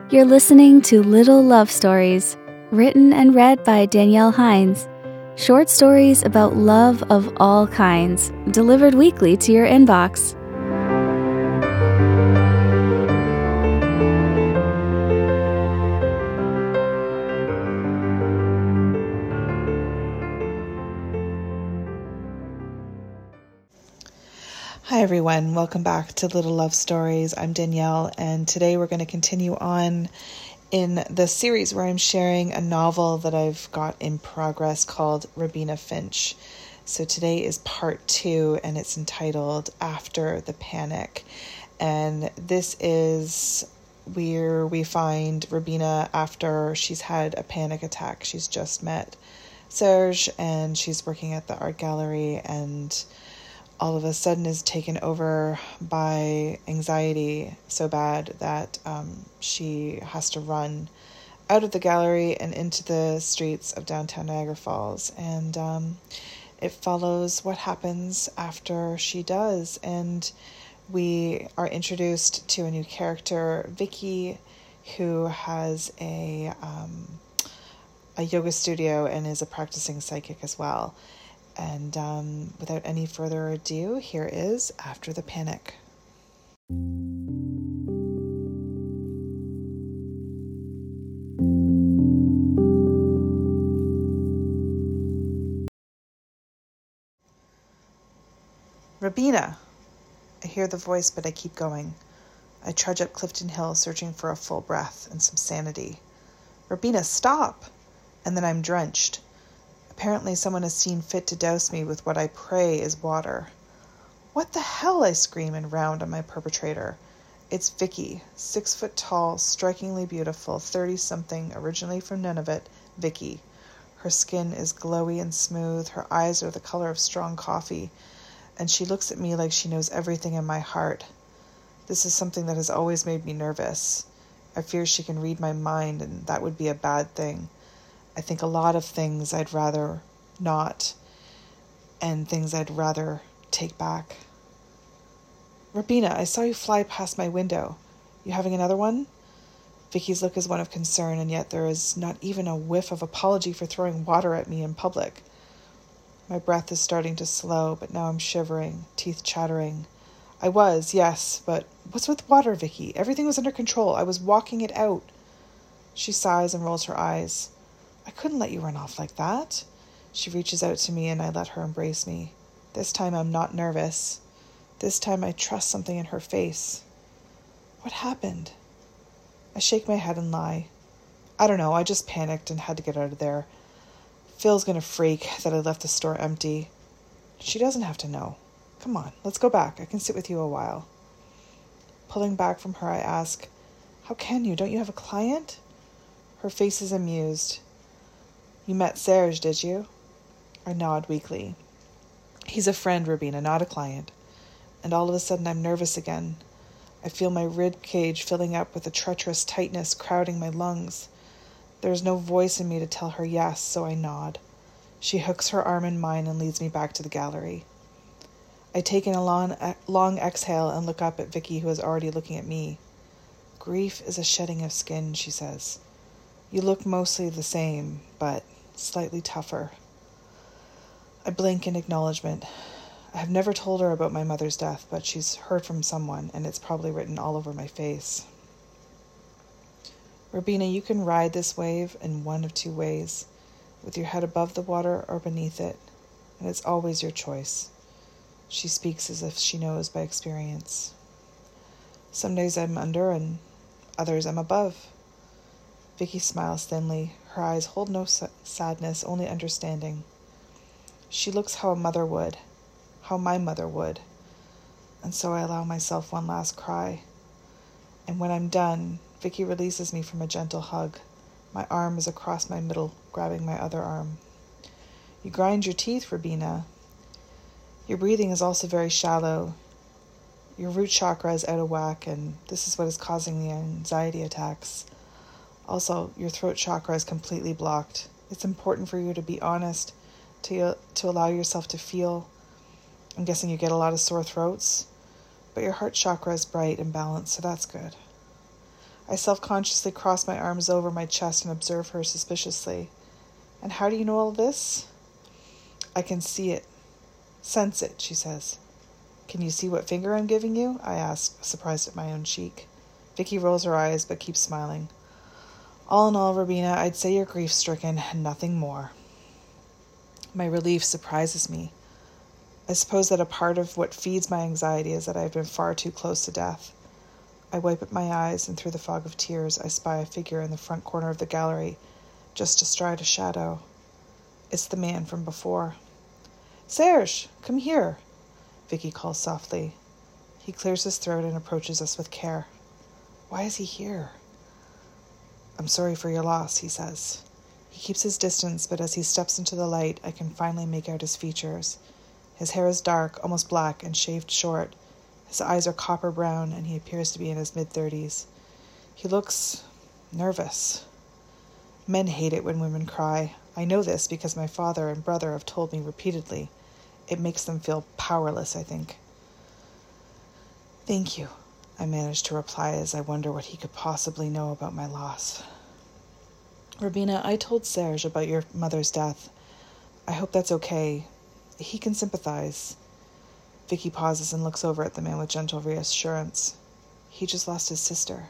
You're listening to Little Love Stories, written and read by Danielle Hines. Short stories about love of all kinds, delivered weekly to your inbox. Hi everyone, welcome back to Little Love Stories. I'm Danielle, and today we're going to continue on in the series where I'm sharing a novel that I've got in progress called Robina Finch. So today is part 2, and it's entitled After the Panic. And this is where we find Robina after she's had a panic attack. She's just met Serge, and she's working at the art gallery, and all of a sudden is taken over by anxiety so bad that she has to run out of the gallery and into the streets of downtown Niagara Falls. And it follows what happens after she does. And we are introduced to a new character, Vicky, who has a yoga studio and is a practicing psychic as well. And without any further ado, here is After the Panic. Robina! I hear the voice, but I keep going. I trudge up Clifton Hill, searching for a full breath and some sanity. Robina, stop! And then I'm drenched. Apparently someone has seen fit to douse me with what I pray is water. What the hell? I scream and round on my perpetrator. It's Vicky, 6 foot tall, strikingly beautiful, 30-something, originally from Nunavut, Vicky. Her skin is glowy and smooth, her eyes are the color of strong coffee, and she looks at me like she knows everything in my heart. This is something that has always made me nervous. I fear she can read my mind, and that would be a bad thing. I think a lot of things I'd rather not, and things I'd rather take back. Robina, I saw you fly past my window. You having another one? Vicky's look is one of concern, and yet there is not even a whiff of apology for throwing water at me in public. My breath is starting to slow, but now I'm shivering, teeth chattering. I was, yes, but what's with water, Vicky? Everything was under control. I was walking it out. She sighs and rolls her eyes. I couldn't let you run off like that. She reaches out to me, and I let her embrace me. This time I'm not nervous. This time I trust something in her face. What happened? I shake my head and lie. I don't know, I just panicked and had to get out of there. Phil's gonna freak that I left the store empty. She doesn't have to know. Come on, let's go back. I can sit with you a while. Pulling back from her, I ask, how can you? Don't you have a client? Her face is amused. You met Serge, did you? I nod weakly. He's a friend, Robina, not a client. And all of a sudden I'm nervous again. I feel my rib cage filling up with a treacherous tightness crowding my lungs. There is no voice in me to tell her yes, so I nod. She hooks her arm in mine and leads me back to the gallery. I take in a long exhale and look up at Vicky, who is already looking at me. Grief is a shedding of skin, she says. You look mostly the same, but slightly tougher. I blink in acknowledgement. I have never told her about my mother's death, but she's heard from someone, and it's probably written all over my face. Robina, you can ride this wave in one of two ways, with your head above the water or beneath it, and it's always your choice. She speaks as if she knows by experience. Some days I'm under, and others I'm above. Vicky smiles thinly. Her eyes hold no sadness, only understanding. She looks how a mother would, how my mother would. And so I allow myself one last cry. And when I'm done, Vicky releases me from a gentle hug. My arm is across my middle, grabbing my other arm. You grind your teeth, Robina. Your breathing is also very shallow. Your root chakra is out of whack, and this is what is causing the anxiety attacks. Also, your throat chakra is completely blocked. It's important for you to be honest, to allow yourself to feel. I'm guessing you get a lot of sore throats, but your heart chakra is bright and balanced, so that's good. I self-consciously cross my arms over my chest and observe her suspiciously. And how do you know all this? I can see it. Sense it, she says. Can you see what finger I'm giving you? I ask, surprised at my own cheek. Vicky rolls her eyes but keeps smiling. All in all, Robina, I'd say you're grief-stricken and nothing more. My relief surprises me. I suppose that a part of what feeds my anxiety is that I've been far too close to death. I wipe at my eyes, and through the fog of tears, I spy a figure in the front corner of the gallery, just astride a shadow. It's the man from before. Serge, come here, Vicky calls softly. He clears his throat and approaches us with care. Why is he here? I'm sorry for your loss, he says. He keeps his distance, but as he steps into the light, I can finally make out his features. His hair is dark, almost black, and shaved short. His eyes are copper brown, and he appears to be in his mid-30s. He looks nervous. Men hate it when women cry. I know this because my father and brother have told me repeatedly. It makes them feel powerless, I think. Thank you, I manage to reply as I wonder what he could possibly know about my loss. Robina, I told Serge about your mother's death. I hope that's okay. He can sympathize. Vicky pauses and looks over at the man with gentle reassurance. He just lost his sister.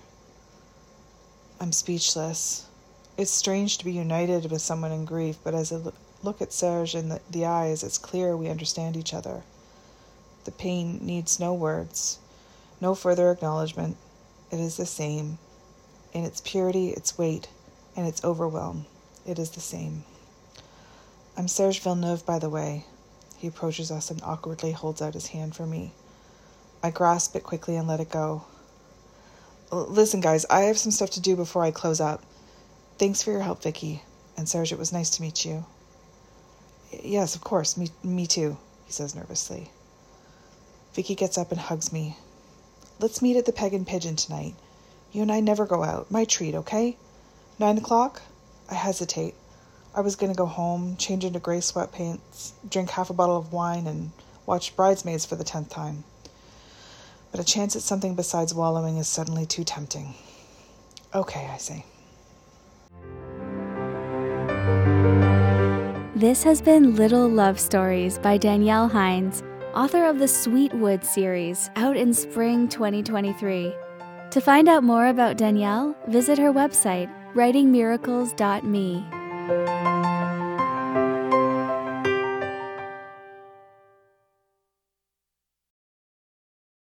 I'm speechless. It's strange to be united with someone in grief, but as I look at Serge in the eyes, it's clear we understand each other. The pain needs no words, no further acknowledgement. It is the same. In its purity, its weight, and its overwhelm, it is the same. I'm Serge Villeneuve, by the way. He approaches us and awkwardly holds out his hand for me. I grasp it quickly and let it go. Listen, guys, I have some stuff to do before I close up. Thanks for your help, Vicky. And Serge, it was nice to meet you. Yes, of course, me too, he says nervously. Vicky gets up and hugs me. Let's meet at the Peg and Pigeon tonight. You and I never go out. My treat, okay? 9 o'clock? I hesitate. I was going to go home, change into gray sweatpants, drink half a bottle of wine, and watch Bridesmaids for the 10th time. But a chance at something besides wallowing is suddenly too tempting. Okay, I say. This has been Little Love Stories by Danielle Hines, author of the Sweetwood series, out in spring 2023. To find out more about Danielle, visit her website, writingmiracles.me.